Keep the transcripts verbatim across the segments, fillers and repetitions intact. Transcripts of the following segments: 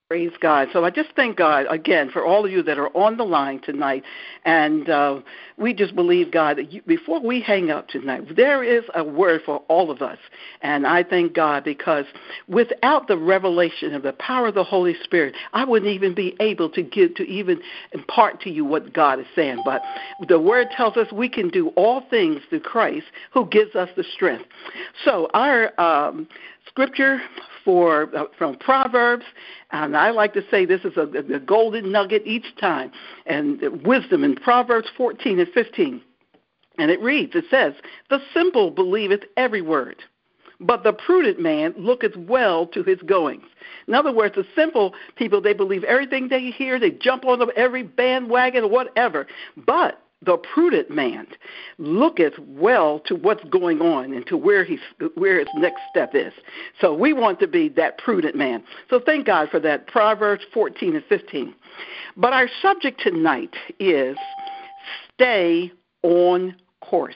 Praise God. So I just thank God, again, for all of you that are on the line tonight. And uh, we just believe, God, that you, before we hang up tonight, there is a word for all of us. And I thank God because without the revelation of the power of the Holy Spirit, I wouldn't even be able to give, to even impart to you what God is saying. But the word tells us we can do all things through Christ who gives us the strength. So our um, scripture for uh, from Proverbs, and I like to say this is a, a golden nugget each time, and wisdom in Proverbs fourteen and fifteen. And it reads, it says, "The simple believeth every word, but the prudent man looketh well to his goings." In other words, the simple people, they believe everything they hear, they jump on every bandwagon or whatever. But the prudent man looketh well to what's going on and to where he's where his next step is. So we want to be that prudent man. So thank God for that, Proverbs fourteen and fifteen. But our subject tonight is stay on course.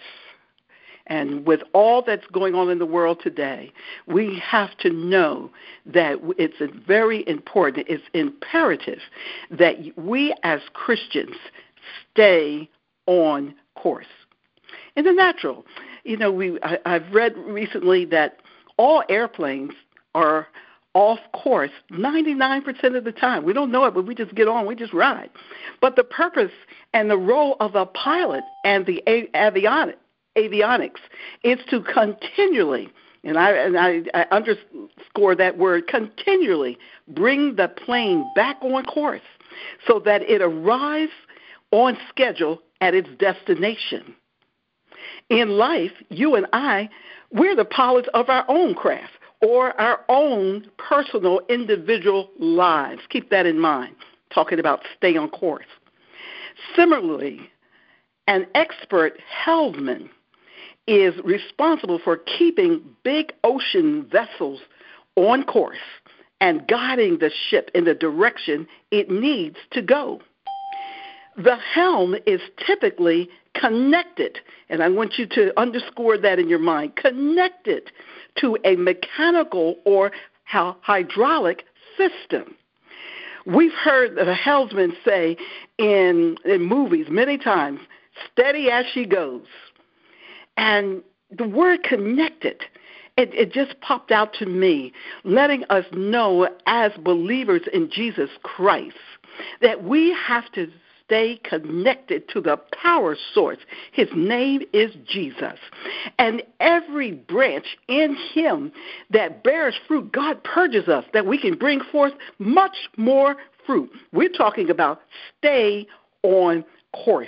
And with all that's going on in the world today, we have to know that it's very important, it's imperative that we as Christians stay on course. In the natural, you know, we I, I've read recently that all airplanes are off course ninety-nine percent of the time. We don't know it, but we just get on, we just ride. But the purpose and the role of a pilot and the avionic, avionics is to continually, and I, and I, I underscore that word, continually bring the plane back on course so that it arrives on schedule at its destination. In life, you and I, we're the pilots of our own craft or our own personal individual lives. Keep that in mind, talking about stay on course. Similarly, an expert helmsman is responsible for keeping big ocean vessels on course and guiding the ship in the direction it needs to go. The helm is typically connected, and I want you to underscore that in your mind, connected to a mechanical or hydraulic system. We've heard the helmsman say in, in movies many times, "Steady as she goes." And the word connected, it, it just popped out to me, letting us know as believers in Jesus Christ that we have to stay connected to the power source. His name is Jesus. And every branch in him that bears fruit, God purges us that we can bring forth much more fruit. We're talking about stay on course.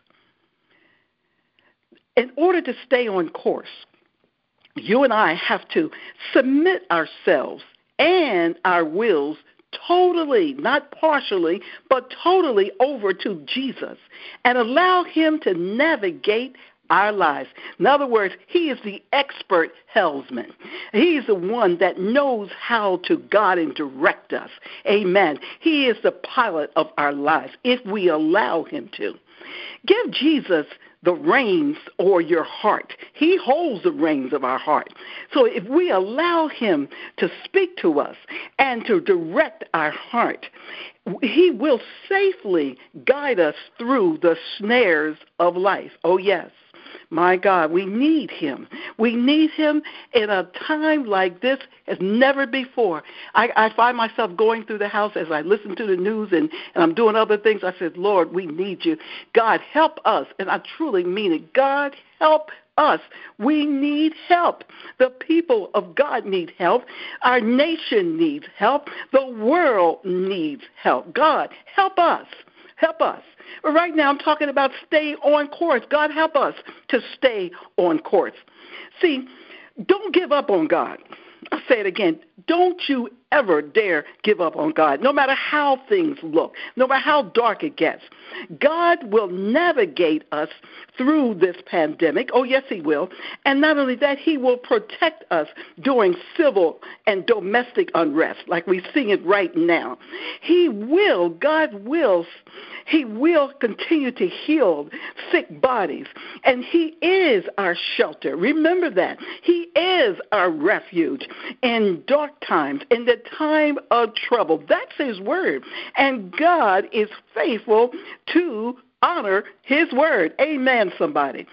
In order to stay on course, you and I have to submit ourselves and our wills totally, not partially, but totally over to Jesus and allow him to navigate our lives. In other words, he is the expert helmsman. He's the one that knows how to guide and direct us. Amen. He is the pilot of our lives if we allow him to. Give Jesus the reins or your heart. He holds the reins of our heart. So if we allow him to speak to us and to direct our heart, he will safely guide us through the snares of life. Oh, yes. My God, we need him. We need him in a time like this as never before. I, I find myself going through the house as I listen to the news and, and I'm doing other things. I said, Lord, we need you. God, help us. And I truly mean it. God, help us. We need help. The people of God need help. Our nation needs help. The world needs help. God, help us. Help us. But right now I'm talking about stay on course. God, help us to stay on course. See, don't give up on God. I'll say it again. Don't you ever dare give up on God, no matter how things look, no matter how dark it gets. God will navigate us through this pandemic. Oh, yes, he will. And not only that, he will protect us during civil and domestic unrest, like we see it right now. He will, God will, He will continue to heal sick bodies. And he is our shelter. Remember that. He is our refuge in dark times, in the time of trouble. That's his word. And God is faithful to honor his word. Amen, somebody.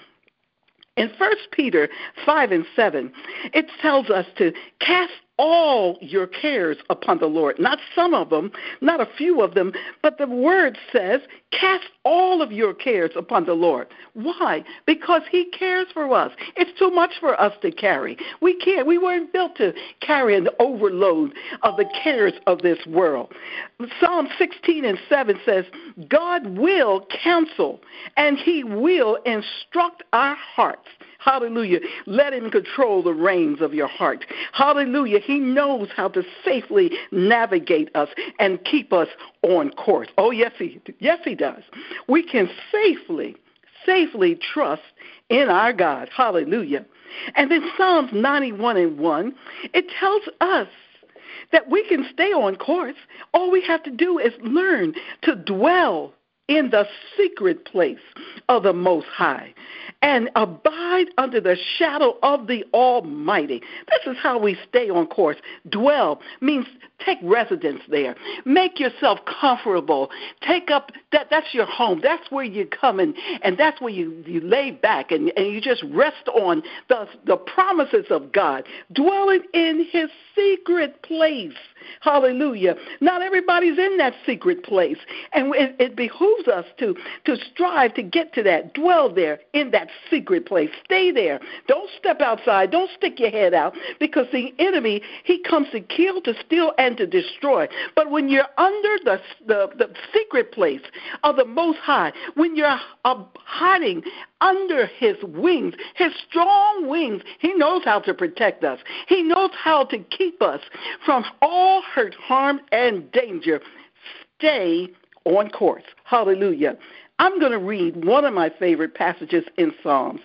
In First Peter five and seven, it tells us to cast all your cares upon the Lord. Not some of them, not a few of them, but the word says, cast all of your cares upon the Lord. Why? Because he cares for us. It's too much for us to carry. We can't. We weren't built to carry an overload of the cares of this world. Psalm sixteen and seven says, God will counsel and he will instruct our hearts. Hallelujah. Let him control the reins of your heart. Hallelujah. He knows how to safely navigate us and keep us on course. Oh, yes, he, yes, he does. We can safely, safely trust in our God. Hallelujah. And then Psalms ninety-one and one, it tells us that we can stay on course. All we have to do is learn to dwell in the secret place of the Most High and abide under the shadow of the Almighty. This is how we stay on course. Dwell means take residence there. Make yourself comfortable. Take up, that. that's your home. That's where you come in, and that's where you, you lay back and, and you just rest on the, the promises of God. Dwelling in his secret place. Hallelujah. Not everybody's in that secret place, and it, it behooves us to, to strive to get to that. Dwell there in that secret place. Stay there. Don't step outside. Don't stick your head out, because the enemy, he comes to kill, to steal, and to destroy. But when you're under the, the, the secret place of the Most High, when you're uh, hiding under his wings, his strong wings, he knows how to protect us. He knows how to keep us from all hurt, harm, and danger. Stay on course. Hallelujah. I'm going to read one of my favorite passages in Psalms.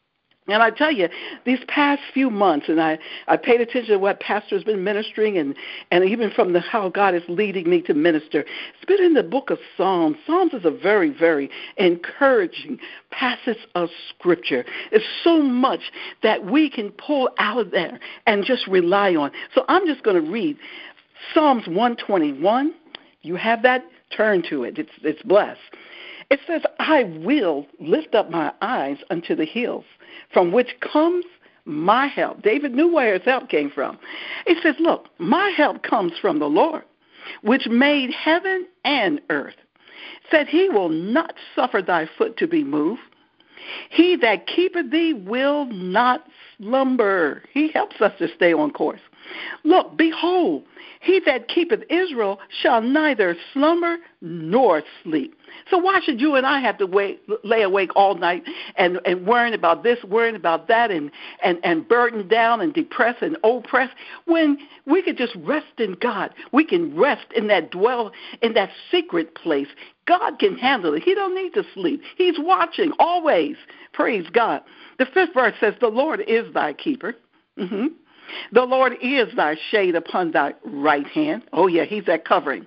And I tell you, these past few months, and I, I paid attention to what Pastor has been ministering, and, and even from the how God is leading me to minister. It's been in the book of Psalms. Psalms is a very, very encouraging passage of Scripture. It's so much that we can pull out of there and just rely on. So I'm just going to read Psalms one twenty-one. You have that? Turn to it. It's, it's blessed. It says, I will lift up my eyes unto the hills, from which comes my help. David knew where his help came from. He says, look, my help comes from the Lord, which made heaven and earth. Said he will not suffer thy foot to be moved. He that keepeth thee will not slumber. He helps us to stay on course. Look, behold, he that keepeth Israel shall neither slumber nor sleep. So why should you and I have to wait, lay awake all night and, and worrying about this, worrying about that, and, and, and burdened down and depressed and oppressed, when we could just rest in God? We can rest in that dwell, in that secret place. God can handle it. He don't need to sleep. He's watching always. Praise God. The fifth verse says, the Lord is thy keeper. Mm-hmm. The Lord is thy shade upon thy right hand. Oh, yeah, he's that covering.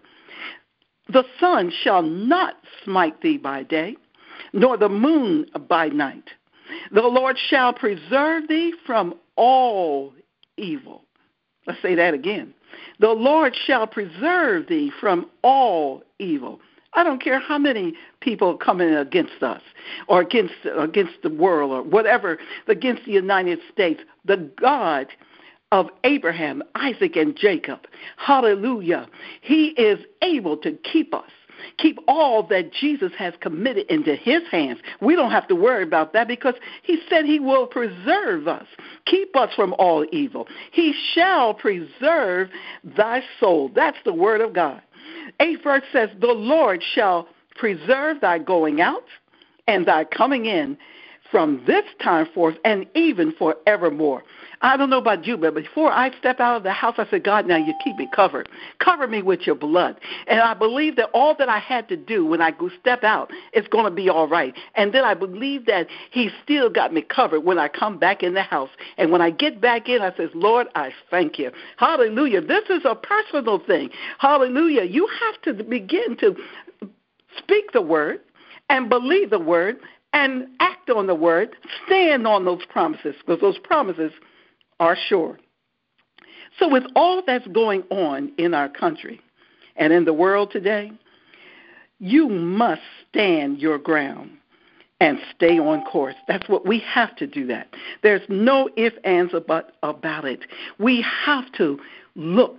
The sun shall not smite thee by day, nor the moon by night. The Lord shall preserve thee from all evil. Let's say that again. The Lord shall preserve thee from all evil. I don't care how many people come in against us or against, against the world or whatever, against the United States. The God of Abraham, Isaac, and Jacob, hallelujah, he is able to keep us, keep all that Jesus has committed into his hands. We don't have to worry about that, because he said he will preserve us, keep us from all evil. He shall preserve thy soul. That's the word of God. Eighth verse says, the Lord shall preserve thy going out and thy coming in from this time forth and even forevermore. I don't know about you, but before I step out of the house, I said, God, now you keep me covered. Cover me with your blood. And I believe that all that I had to do when I go step out is going to be all right. And then I believe that he still got me covered when I come back in the house. And when I get back in, I says, Lord, I thank you. Hallelujah. This is a personal thing. Hallelujah. You have to begin to speak the word and believe the word and act on the word, stand on those promises, because those promises are sure. So with all that's going on in our country and in the world today, you must stand your ground and stay on course. That's what we have to do that. There's no ifs, ands, or buts about it. We have to look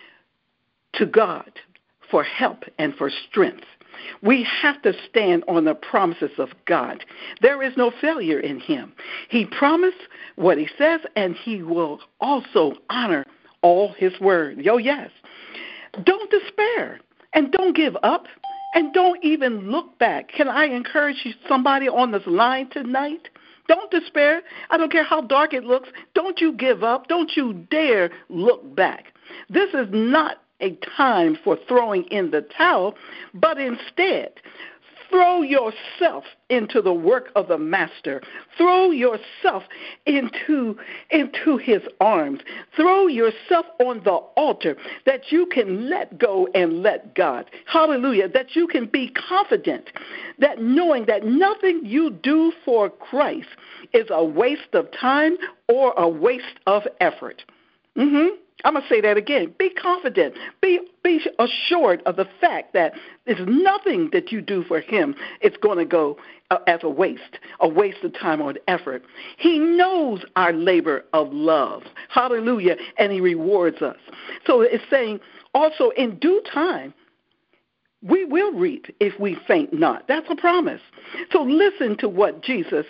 to God for help and for strength. We have to stand on the promises of God. There is no failure in him. He promised what he says, and he will also honor all his word. Yo, yes. Don't despair and don't give up and don't even look back. Can I encourage you, somebody on this line tonight? Don't despair. I don't care how dark it looks. Don't you give up. Don't you dare look back. This is not a time for throwing in the towel, but instead, throw yourself into the work of the master. Throw yourself into, into his arms. Throw yourself on the altar that you can let go and let God. Hallelujah. That you can be confident that knowing that nothing you do for Christ is a waste of time or a waste of effort. Mm-hmm. I'm going to say that again. Be confident. Be be assured of the fact that there's nothing that you do for him. It's going to go uh, as a waste, a waste of time or effort. He knows our labor of love. Hallelujah. And he rewards us. So it's saying also in due time, we will reap if we faint not. That's a promise. So listen to what Jesus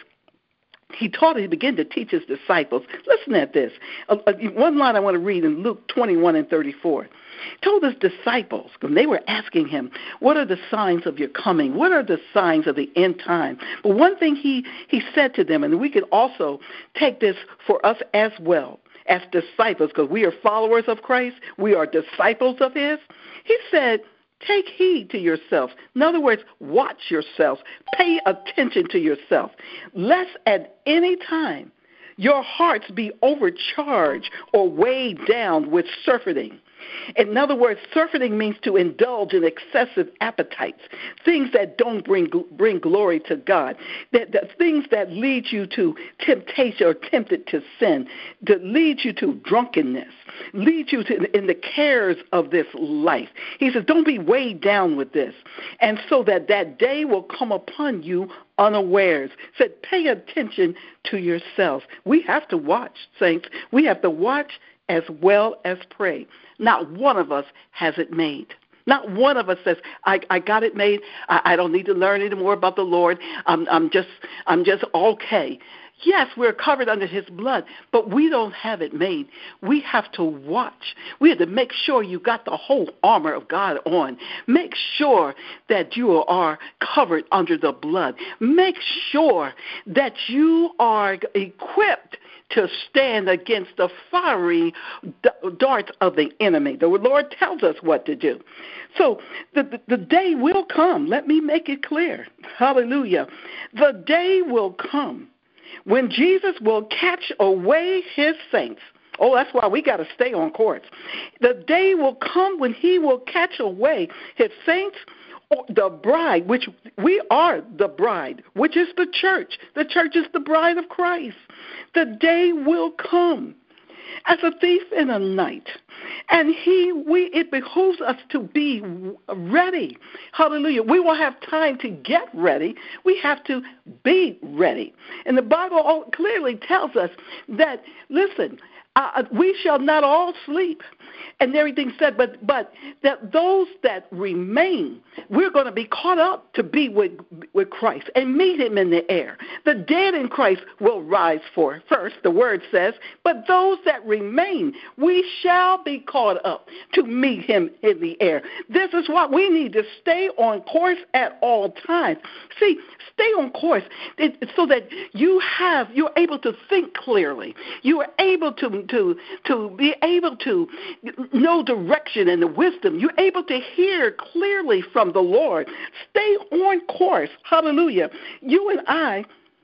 He taught, he began to teach his disciples. Listen at this. Uh, uh, one line I want to read in Luke twenty-one and thirty-four. He told his disciples, when they were asking him, what are the signs of your coming? What are the signs of the end time? But one thing he, he said to them, and we could also take this for us as well, as disciples, because we are followers of Christ, we are disciples of his. He said, take heed to yourself. In other words, watch yourself. Pay attention to yourself. Lest at any time your hearts be overcharged or weighed down with surfeiting. In other words, surfeiting means to indulge in excessive appetites, things that don't bring bring glory to God, that, that things that lead you to temptation or tempted to sin, that lead you to drunkenness, lead you to in the cares of this life. He says, don't be weighed down with this, and so that that day will come upon you unawares. Said, pay attention to yourselves. We have to watch, saints. We have to watch as well as pray. Not one of us has it made. Not one of us says, I, I got it made. I, I don't need to learn any more about the Lord. I'm, I'm just I'm just okay. Yes, we're covered under his blood, but we don't have it made. We have to watch. We have to make sure you got the whole armor of God on. Make sure that you are covered under the blood. Make sure that you are equipped to stand against the fiery darts of the enemy. The Lord tells us what to do. So the, the, the day will come. Let me make it clear. Hallelujah. The day will come when Jesus will catch away his saints. Oh, that's why we got to stay on course. The day will come when he will catch away his saints, the bride, which we are the bride, which is the church. The church is the bride of Christ. The day will come as a thief in the night. And he, we, it behooves us to be ready. Hallelujah. We will have time to get ready. We have to be ready. And the Bible clearly tells us that, listen, uh, we shall not all sleep. And everything said, but but that those that remain, we're going to be caught up to be with with Christ and meet him in the air. The dead in Christ will rise for first, the word says, but those that remain, we shall be caught up to meet him in the air. This is what we need to stay on course at all times. See, stay on course so that you have, you're able to think clearly. You are able to to to be able to know direction and the wisdom. You're able to hear clearly from the Lord. Stay on course. Hallelujah. You and I,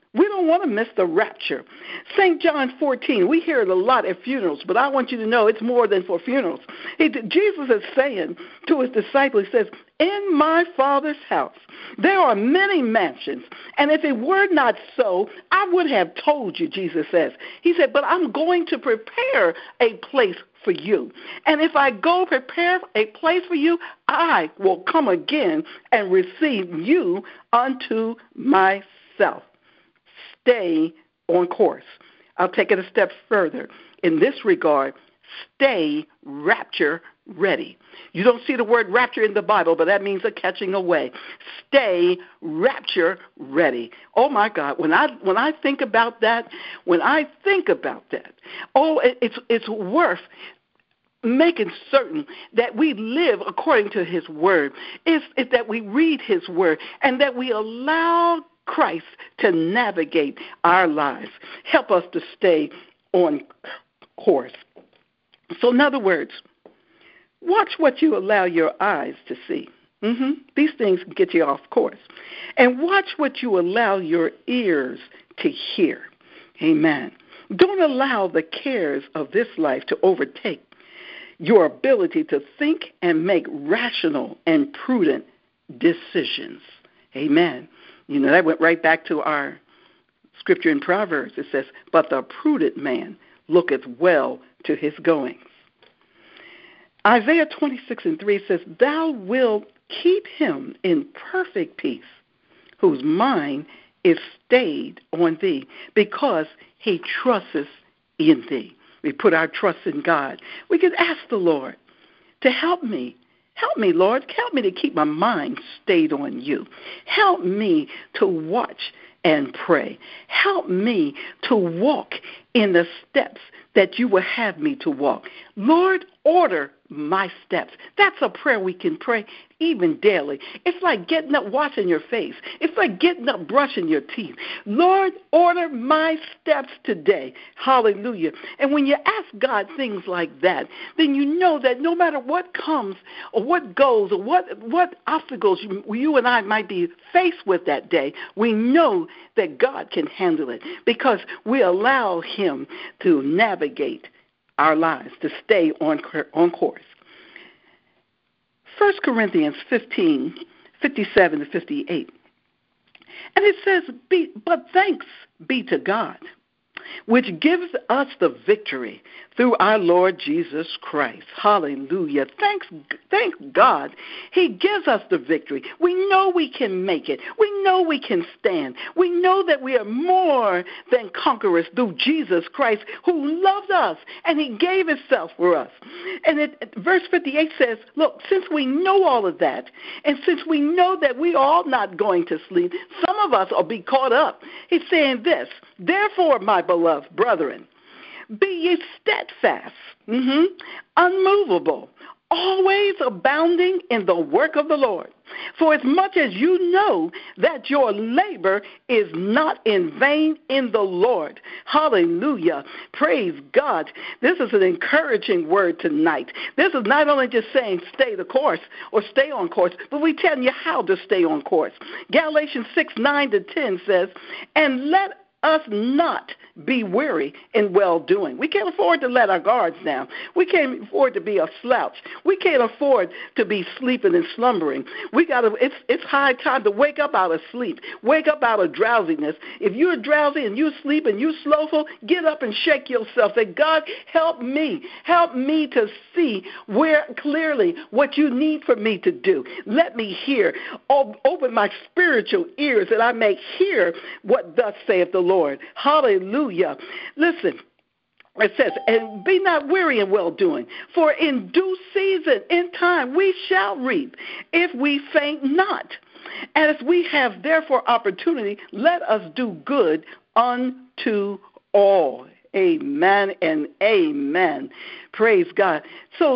We don't want to miss the rapture. Saint John fourteen, we hear it a lot at funerals, but I want you to know it's more than for funerals. He, Jesus is saying to his disciples, he says, in my Father's house there are many mansions, and if it were not so, I would have told you, Jesus says. He said, but I'm going to prepare a place for you. And if I go prepare a place for you, I will come again and receive you unto myself. Stay on course. I'll take it a step further. In this regard, stay rapture ready. You don't see the word rapture in the Bible, but that means a catching away. Stay rapture ready. Oh my God, when I when I think about that, when I think about that, oh, it, it's it's worth making certain that we live according to his word. Is is that we read his word and that we allow Christ to navigate our lives. Help us to stay on course. So in other words, watch what you allow your eyes to see. Mm-hmm. These things can get you off course. And watch what you allow your ears to hear. Amen. Don't allow the cares of this life to overtake your ability to think and make rational and prudent decisions. Amen. You know, that went right back to our scripture in Proverbs. It says, but the prudent man looketh well to his goings. Isaiah twenty-six and three says, thou wilt keep him in perfect peace, whose mind is stayed on thee, because he trusteth in thee. We put our trust in God. We can ask the Lord to help me. Help me, Lord. Help me to keep my mind stayed on you. Help me to watch and pray. Help me to walk in the steps that you will have me to walk. Lord, order my steps. That's a prayer we can pray even daily. It's like getting up, washing your face. It's like getting up, brushing your teeth. Lord, order my steps today. Hallelujah. And when you ask God things like that, then you know that no matter what comes or what goes or what, what obstacles you, you and I might be faced with that day, we know that God can handle it because we allow him to navigate our lives, to stay on on course. First Corinthians fifteen, fifty-seven to fifty-eight. And it says, be, but thanks be to God, which gives us the victory through our Lord Jesus Christ. Hallelujah. Thanks, thank God. He gives us the victory. We know we can make it. We know we can stand. We know that we are more than conquerors through Jesus Christ, who loved us, and he gave himself for us. And it, verse fifty-eight says, look, since we know all of that, and since we know that we are all not going to sleep, some of us will be caught up. He's saying this, therefore, my beloved brethren, be ye steadfast, mm-hmm, unmovable, always abounding in the work of the Lord. For as much as you know that your labor is not in vain in the Lord. Hallelujah. Praise God. This is an encouraging word tonight. This is not only just saying stay the course or stay on course, but we're telling you how to stay on course. Galatians six, nine to ten says, and let us not be weary in well-doing. We can't afford to let our guards down. We can't afford to be a slouch. We can't afford to be sleeping and slumbering. We got to. It's it's high time to wake up out of sleep. Wake up out of drowsiness. If you're drowsy and you sleep and you slowful, get up and shake yourself. Say, God, help me. Help me to see where clearly what you need for me to do. Let me hear. Open my spiritual ears that I may hear what thus saith the Lord. Hallelujah. Listen, it says, and be not weary in well-doing, for in due season, in time, we shall reap, if we faint not. As we have therefore opportunity, let us do good unto all. Amen and amen. Praise God. So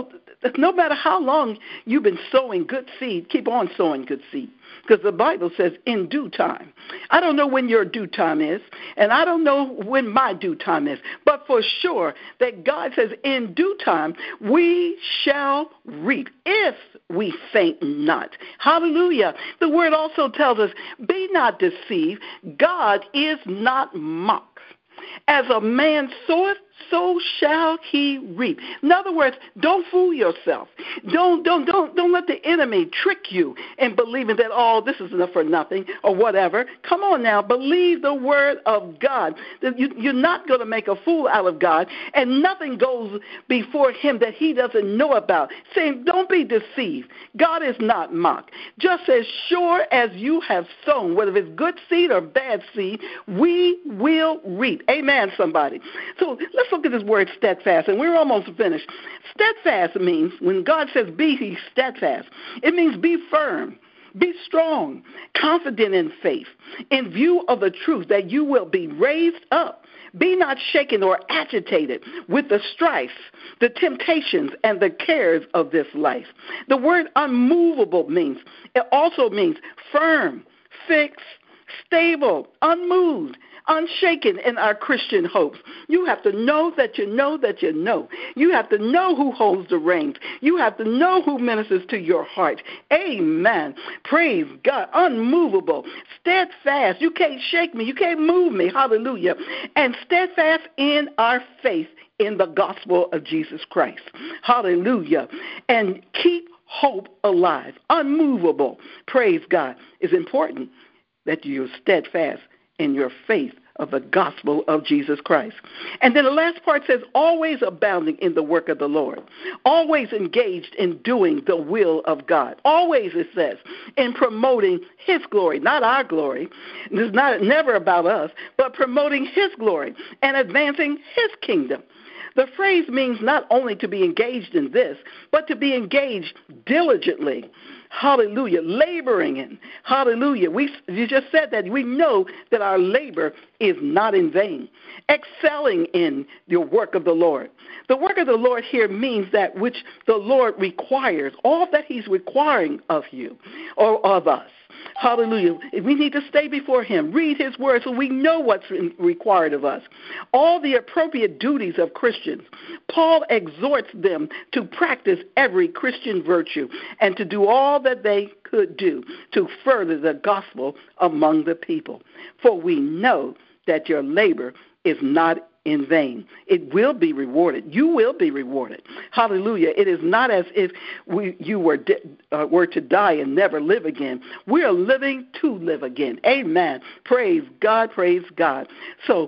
that no matter how long you've been sowing good seed, keep on sowing good seed. Because the Bible says in due time. I don't know when your due time is, and I don't know when my due time is, but for sure that God says in due time we shall reap if we faint not. Hallelujah. The word also tells us, be not deceived. God is not mocked. As a man soweth, so shall he reap. In other words, don't fool yourself. Don't don't don't don't let the enemy trick you in believing that, oh, this is enough for nothing or whatever. Come on now, believe the word of God. That you, you're not going to make a fool out of God, and nothing goes before him that he doesn't know about. Saying, don't be deceived. God is not mocked. Just as sure as you have sown, whether it's good seed or bad seed, we will reap. Amen, somebody. So let's look at this word steadfast, and we're almost finished. Steadfast means, when God says be ye steadfast, it means be firm, be strong, confident in faith, in view of the truth that you will be raised up. Be not shaken or agitated with the strife, the temptations, and the cares of this life. The word unmovable means, it also means firm, fixed, stable, unmoved, unshaken in our Christian hopes. You have to know that you know that you know. You have to know who holds the reins. You have to know who ministers to your heart. Amen. Praise God. Unmovable, steadfast. You can't shake me. You can't move me. Hallelujah. And steadfast in our faith in the gospel of Jesus Christ. Hallelujah. And keep hope alive. Unmovable. Praise God. It's important that you're steadfast in your faith of the gospel of Jesus Christ. And then the last part says, always abounding in the work of the Lord, always engaged in doing the will of God. Always, it says, in promoting his glory, not our glory. It's not never about us, but promoting his glory and advancing his kingdom. The phrase means not only to be engaged in this, but to be engaged diligently. Hallelujah. Laboring in. Hallelujah. We, you just said that. We know that our labor is not in vain. Excelling in your work of the Lord. The work of the Lord here means that which the Lord requires, all that he's requiring of you or of us. Hallelujah. We need to stay before him, read his word so we know what's required of us. All the appropriate duties of Christians. Paul exhorts them to practice every Christian virtue and to do all that they could do to further the gospel among the people. For we know that your labor is not in vain. It will be rewarded. You will be rewarded. Hallelujah. It is not as if we, you were de- uh, were to die and never live again. We are living to live again. Amen. Praise God. Praise God. So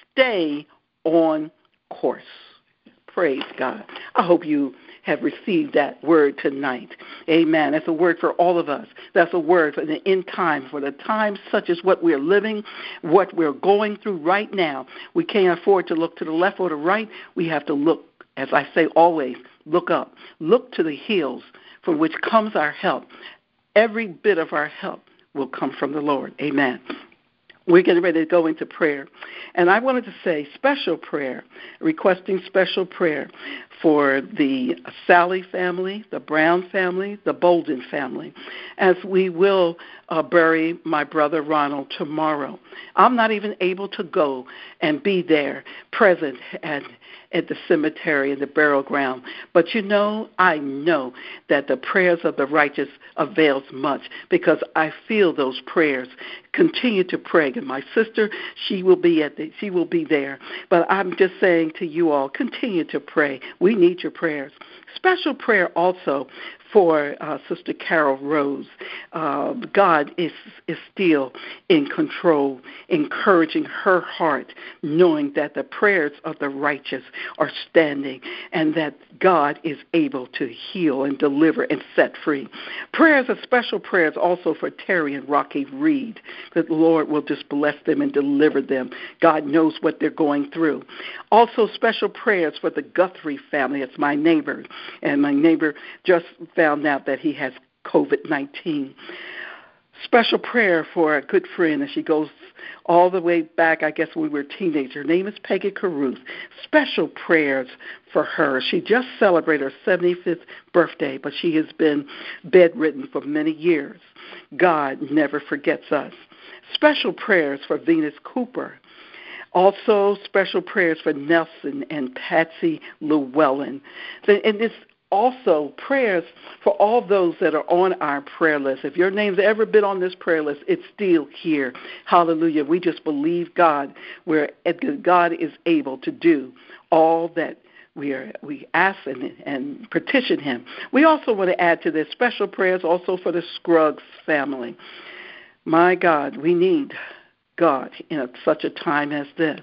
stay on course. Praise God. I hope you have received that word tonight. Amen. That's a word for all of us. That's a word for the end time, for the times such as what we're living, what we're going through right now. We can't afford to look to the left or the right. We have to look, as I say always, look up. Look to the hills from which comes our help. Every bit of our help will come from the Lord. Amen. We're getting ready to go into prayer. And I wanted to say special prayer, requesting special prayer for the Sally family, the Brown family, the Bolden family, as we will uh, bury my brother Ronald tomorrow. I'm not even able to go and be there present at at the cemetery and the burial ground. But you know, I know that the prayers of the righteous avails much because I feel those prayers. Continue to pray. And my sister, she will be at the, she will be there. But I'm just saying to you all, continue to pray. We need your prayers. Special prayer also for uh, Sister Carol Rose. Uh, God is, is still in control, encouraging her heart, knowing that the prayers of the righteous are standing and that God is able to heal and deliver and set free. Prayers are special prayers also for Terry and Rocky Reed, that the Lord will just bless them and deliver them. God knows what they're going through. Also special prayers for the Guthrie family. It's my neighbor, and my neighbor just found out that he has covid nineteen. Special prayer for a good friend, and she goes all the way back, I guess, when we were teenagers. Her name is Peggy Caruth. Special prayers for her. She just celebrated her seventy-fifth birthday, but she has been bedridden for many years. God never forgets us. Special prayers for Venus Cooper. Also, special prayers for Nelson and Patsy Llewellyn. And this also prayers for all those that are on our prayer list. If your name's ever been on this prayer list, it's still here. Hallelujah. We just believe God, where God is able to do all that we are we ask and, and petition him. We also want to add to this special prayers also for the Scruggs family. My God, we need God in a, such a time as this.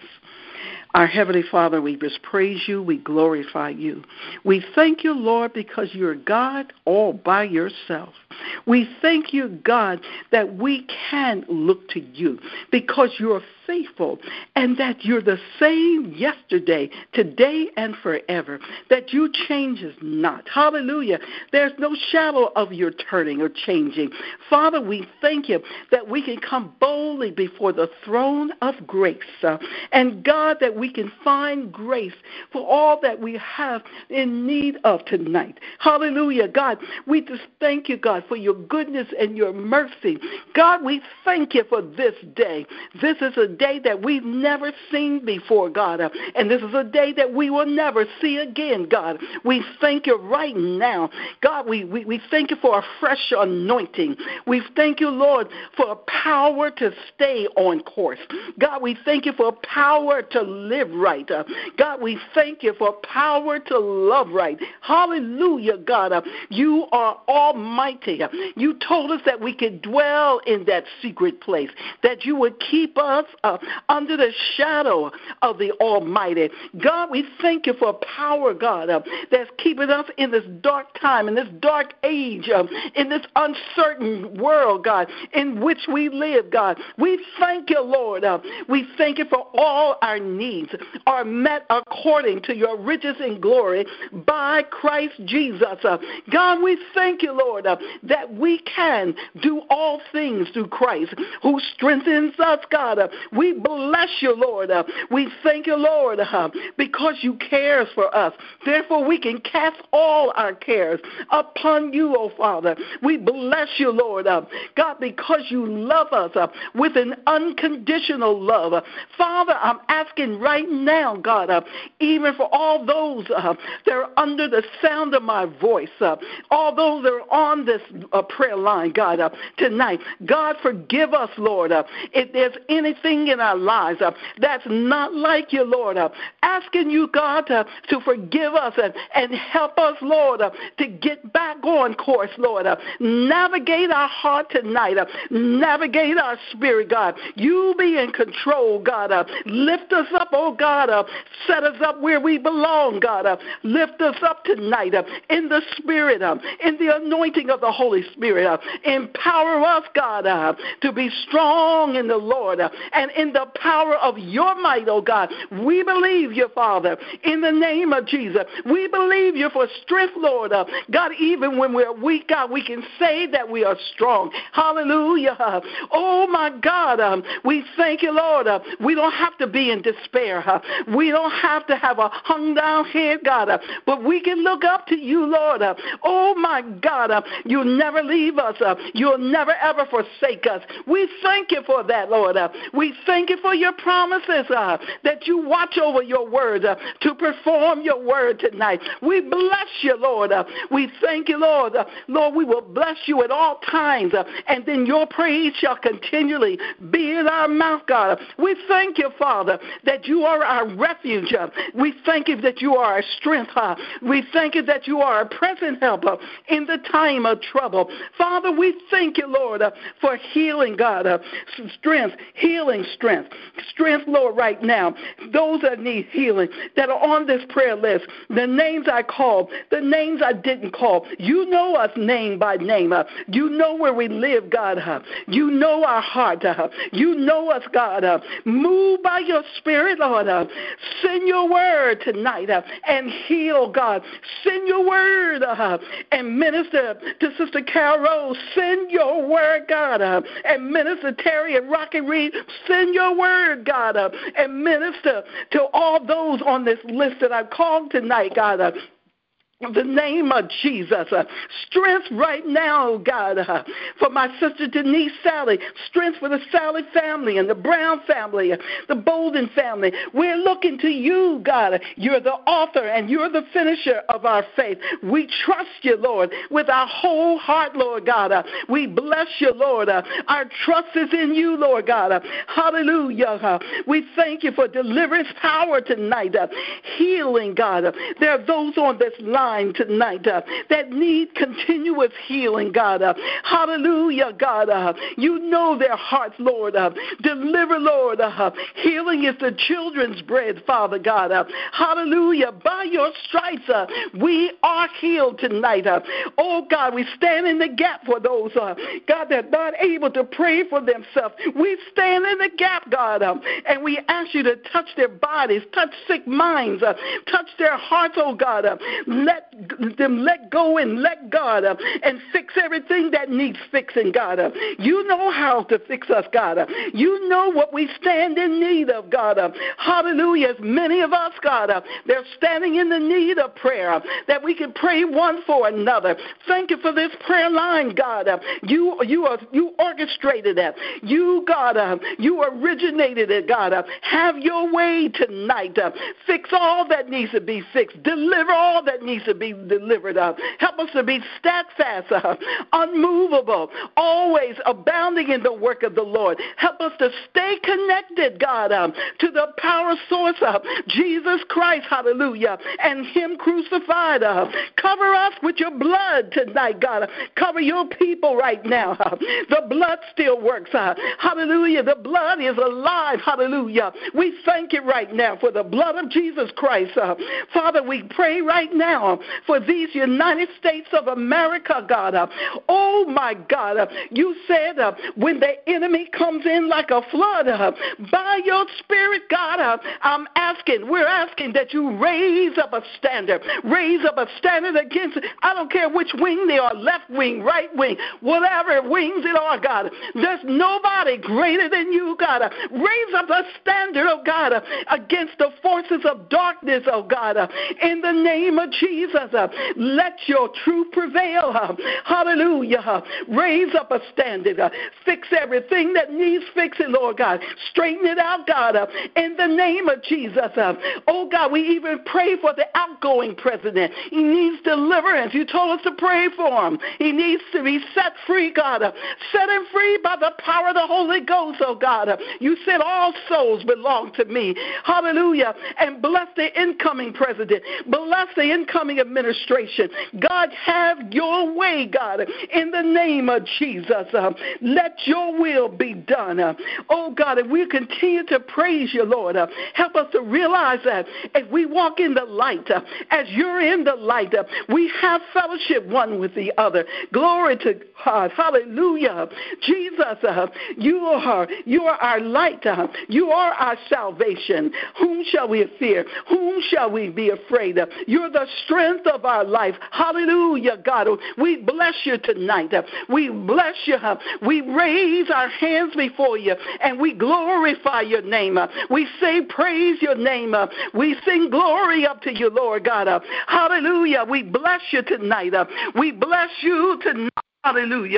Our Heavenly Father, we just praise you. We glorify you. We thank you, Lord, because you're God all by yourself. We thank you, God, that we can look to you because you're faithful and that you're the same yesterday, today, and forever, that you changes not. Hallelujah. There's no shadow of your turning or changing. Father, we thank you that we can come boldly before the throne of grace. Uh, and God, that we can find grace for all that we have in need of tonight. Hallelujah. God, we just thank you, God, for your goodness and your mercy. God, we thank you for this day. This is a day that we've never seen before, God, uh, and this is a day that we will never see again, God. We thank you right now. God, we, we, we thank you for a fresh anointing. We thank you, Lord, for a power to stay on course. God, we thank you for power to live right. Uh, God, we thank you for power to love right. Hallelujah, God. Uh, you are almighty. Uh, you told us that we could dwell in that secret place, that you would keep us uh, under the shadow of the Almighty. God, we thank you for power, God, uh, that's keeping us in this dark time, in this dark age, uh, in this uncertain world, God, in which we live, God. We thank you, Lord. Uh, we thank you for all our needs are met according to your riches and glory by Christ Jesus. Uh, God, we thank you, Lord, uh, that we can do all things through Christ who strengthens us, God. Uh, we bless you, Lord. Uh, we thank you, Lord, uh, because you cares for us. Therefore, we can cast all our cares upon you, oh Father. We bless you, Lord, uh, God, because you love us uh, with an unconditional love. Uh, Father, I'm asking right now, God, uh, even for all those uh, that are under the sound of my voice, uh, all those that are on this uh, prayer line, God, uh, tonight, God, forgive us, Lord, uh, if there's anything in our lives uh, that's not like you, Lord, uh, asking you, God, uh, to forgive us and, and help us, Lord, uh, to get back on course, Lord, uh, navigate our heart tonight, uh, navigate our spirit, God. You be in control, God. Uh, lift us up, oh God. Uh, set us up where we belong, God. Uh, lift us up tonight uh, in the Spirit, uh, in the anointing of the Holy Spirit. Uh, empower us, God, uh, to be strong in the Lord uh, and in the power of your might, oh God. We believe you, Father, in the name of Jesus. We believe you for strength, Lord. Uh, God, even when we're weak, God, we can say that we are strong. Hallelujah. Oh, my God. Um, we thank you, Lord. Uh, we don't have to be in despair. Uh, we don't have to have a hung down head, God, uh, but we can look up to you, Lord. Uh, oh, my God. Uh, you'll never leave us. Uh, you'll never, ever forsake us. We thank you for that, Lord. Uh, we thank you for your promises uh, that you watch over your word uh, to perform your word tonight. We bless you, Lord. Uh, we thank you, Lord. Uh, Lord, we will bless you at all times, uh, and then your praise shall continually be in our mouth, God. We thank you, Father, that you are our refuge. Uh, we thank you that you are our strength. Uh, we thank you that you are a present helper in the time of trouble. Father, we thank you, Lord, uh, for healing, God, uh, strength, healing strength. Strength, Lord, right now. Those that need healing, that are on this prayer list, the names I called, the names I didn't call. You know us name by name. Uh, you know where we live, God. Uh, you know our heart. Uh, you know us, God. Uh, move by your Spirit, Lord. Uh, send your word tonight uh, and heal, God. Send your word uh, and minister to Sister Carol, send your word, God. Uh, and Minister Terry and Rocky Reed, send your word, God. Uh, and minister to all those on this list that I've called tonight, God. Uh, In the name of Jesus, uh, strength right now, God, uh, for my sister Denise Sally, strength for the Sally family and the Brown family, uh, the Bolden family. We're looking to you, God. You're the author and you're the finisher of our faith. We trust you, Lord, with our whole heart, Lord God. Uh, we bless you, Lord. Uh, our trust is in you, Lord God. Uh, hallelujah. Uh, we thank you for deliverance power tonight, uh, healing, God. Uh, there are those on this line tonight uh, that need continuous healing, God. Uh, hallelujah, God. Uh, you know their hearts, Lord. Uh, deliver, Lord. Uh, healing is the children's bread, Father God. Uh, hallelujah. By your stripes, uh, we are healed tonight. Uh, oh, God, we stand in the gap for those, uh, God, that are not able to pray for themselves. We stand in the gap, God, uh, and we ask you to touch their bodies, touch sick minds, uh, touch their hearts, oh, God. Uh, let them let go and let God uh, and fix everything that needs fixing, God. Uh, you know how to fix us, God. Uh, you know what we stand in need of, God. Uh, hallelujah. As many of us, God, uh, they're standing in the need of prayer, uh, that we can pray one for another. Thank you for this prayer line, God. Uh, you you are you orchestrated it. You, God, uh, you originated it, God. Uh, have your way tonight. Uh, fix all that needs to be fixed. Deliver all that needs to be delivered. Uh, help us to be steadfast, uh, unmovable, always abounding in the work of the Lord. Help us to stay connected, God, uh, to the power source of Jesus Christ, hallelujah, and him crucified. Uh, cover us with your blood tonight, God. Cover your people right now. Uh, the blood still works. Uh, hallelujah. The blood is alive. Hallelujah. We thank you right now for the blood of Jesus Christ. Uh, Father, we pray right now for these United States of America, God. Uh, oh, my God. Uh, you said uh, when the enemy comes in like a flood, uh, by your spirit, God, uh, I'm asking, we're asking that you raise up a standard, raise up a standard against it. I don't care which wing they are, left wing, right wing, whatever wings it are, God. There's nobody greater than you, God. Uh, raise up a standard, oh God, uh, against the forces of darkness, oh God, uh, in the name of Jesus. Uh, let your truth prevail. Uh, hallelujah. Uh, raise up a standard. Uh, fix everything that needs fixing, Lord God. Straighten it out, God, uh, in the name of Jesus. Uh, oh God, we even pray for the outgoing president. He needs deliverance. You told us to pray for him. He needs to be set free, God. Uh, set him free by the power of the Holy Ghost, oh God. Uh, you said all souls belong to me. Hallelujah. And bless the incoming president. Bless the incoming administration. God, have your way, God, in the name of Jesus. Uh, let your will be done. Uh, oh, God, and we continue to praise you, Lord. Uh, help us to realize that as we walk in the light, uh, as you're in the light, uh, we have fellowship one with the other. Glory to God. Hallelujah. Jesus, uh, you are you are our light. Uh, you are our salvation. Whom shall we fear? Whom shall we be afraid of? You're the strength of our life. Hallelujah, God. We bless you tonight. We bless you. We raise our hands before you and we glorify your name. We say praise your name. We sing glory up to you, Lord God. Hallelujah. We bless you tonight. We bless you tonight. Hallelujah.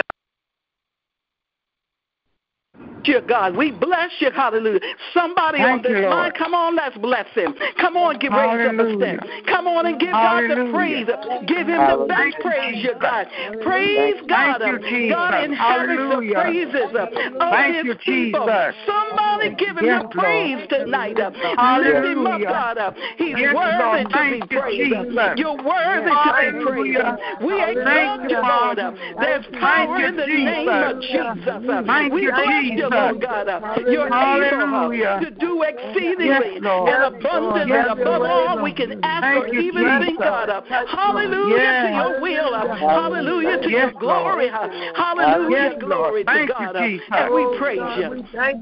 You, God. We bless you. Hallelujah. Somebody Thank on this you, line, come on, let's bless him. Come on, give raise up a step. Come on and give Hallelujah. God the praise. Give him the best praise, you God. Praise God. You, God inhabits the praises of Thank his you, people. Jesus. Somebody give him Yes, the praise Lord. tonight. Lift him up, Hallelujah. God. He's Yes, worthy Lord. to be Thank you, praised. Jesus. You're worthy to be praised. Hallelujah. We exalt Thank you, you, Lord. Father. There's Thank power you, in the Jesus. name of Jesus. Thank We you, bless you, Jesus. oh God, uh, you're able uh, to do exceedingly and abundantly above all we can ask or even think, God. Uh, hallelujah to your will. Uh, hallelujah to your glory. Uh, hallelujah, glory to God. Uh, and we praise you.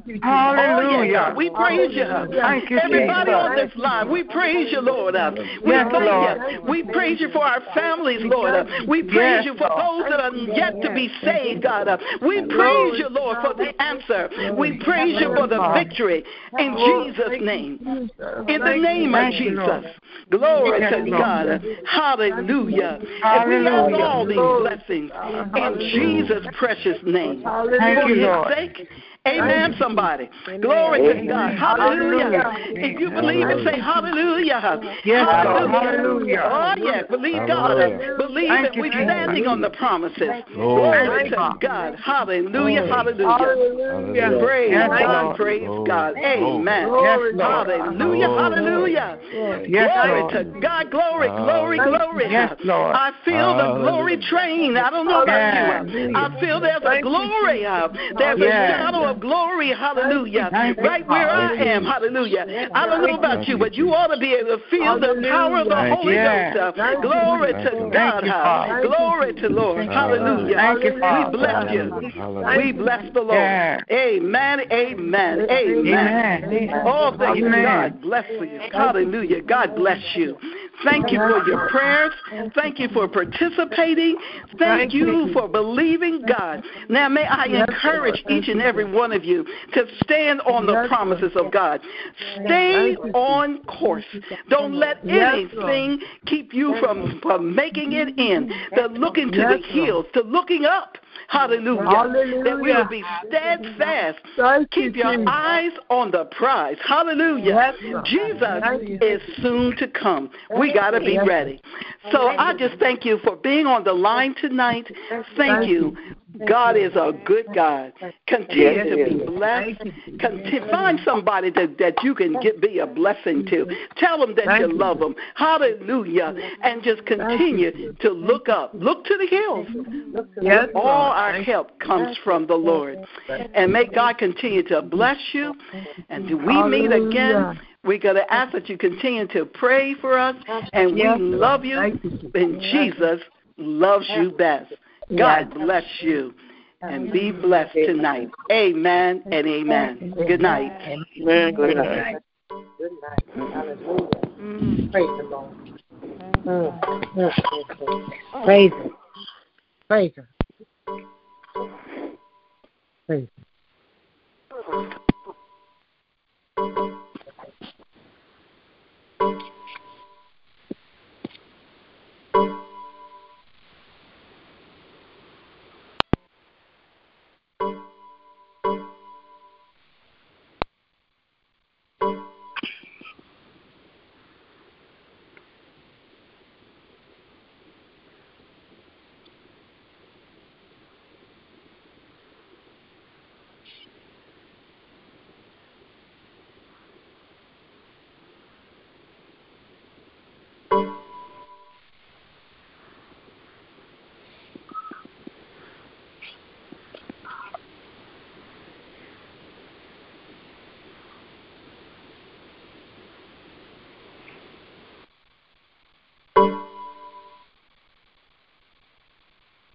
Hallelujah. We praise you. Everybody on this line, we praise you, Lord. Uh, we thank you. We praise you for our families, Lord. Uh, we praise you for those that are yet to be saved, God. Uh, we praise you, Lord, for the answer. We praise you for the victory in Jesus' name. In the name of Jesus. Glory to God. Hallelujah. And we ask all these blessings in Jesus' precious name. For his sake. Amen, somebody. Glory to God. Hallelujah. If you believe it, say hallelujah. Yes, hallelujah. Oh, yes. Believe God. Believe that we're standing on the promises. Glory to God. Hallelujah. Hallelujah. Praise God. Praise God. Amen. Hallelujah. Hallelujah. Glory to God. Glory, glory, glory. I feel the glory train. I don't know about you. I feel there's a glory. There's a shadow of glory, hallelujah, right where I am, hallelujah. I don't know about you, but you ought to be able to feel the power of the Holy Ghost. Glory to God, glory to Lord, hallelujah. We bless you. We bless the Lord. Amen, amen, amen. Oh, thank you, God bless you. Hallelujah, God bless you. Thank you for your prayers. Thank you for participating. Thank you for believing God. Now, may I encourage each and every one of you to stand on the promises of God. Stay on course. Don't let anything keep you from, from making it in. To looking to the hills, to looking up. Hallelujah. Hallelujah. That we will be steadfast. Keep your eyes on the prize. Hallelujah. Jesus is soon to come. We got to be ready. So I just thank you for being on the line tonight. Thank you. God is a good God. Continue to be blessed. Continue, find somebody that, that you can get, be a blessing to. Tell them that you love them. Hallelujah. And just continue to look up. Look to the hills. Yes, all our help comes from the Lord. And may God continue to bless you. And do we meet again? We're going to ask that you continue to pray for us. And we love you. And Jesus loves you best. God bless you and be blessed tonight. Amen and amen. Good night. Amen. Good night. Good night. Hallelujah. Mm. Praise the Lord. Mm. Praise Him. Praise Him. Praise Him.